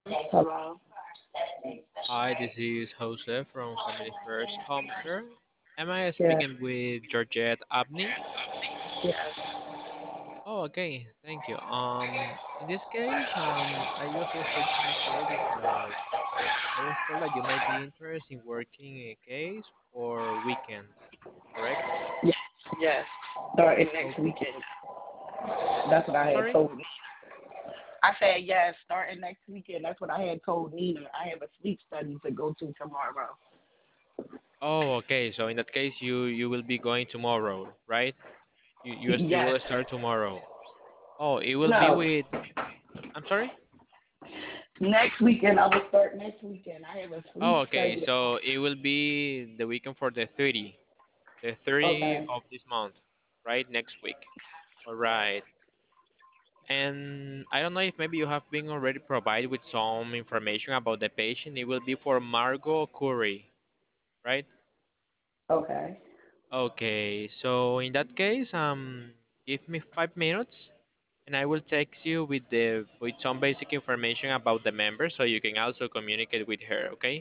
Hello. Hi, this is Jose from Family First Home Care. Am I Yes. speaking with Georgette Abney? Yes. Oh, okay, thank you. In this case, I was just reaching out to you because I was told that you might be interested in working a case for weekends, correct? Yes. Yes. Starting next Oh, weekend. That's what I'm I had sorry? told Nina. I said yes. Starting next weekend. That's what I had told Nina. I have a sleep study to go to tomorrow. Oh, okay. So in that case, you will be going tomorrow, right? You Yes. will start tomorrow. Oh, it will be No. with. I'm sorry. Next weekend. I will start next weekend. I have a Oh, sleep okay. study. So it will be the weekend for the 30 Okay. of this month, right? Next week. All right. And I don't know if maybe you have been already provided with some information about the patient. It will be for Margot Curry, right? Okay. Okay. So in that case, give me 5 minutes, and I will text you with some basic information about the member, so you can also communicate with her. Okay?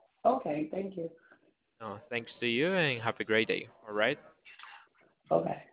Okay. Thank you. No, thanks to you, and have a great day. All right. Okay.